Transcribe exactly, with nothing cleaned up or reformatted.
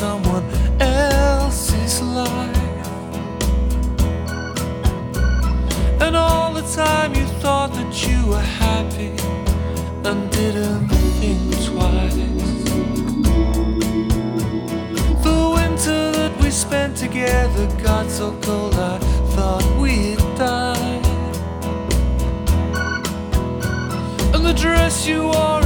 someone else's life. And all the time you thought that you were happy and didn't think twice. The winter that we spent together got so cold I thought we'd die. And the dress you wore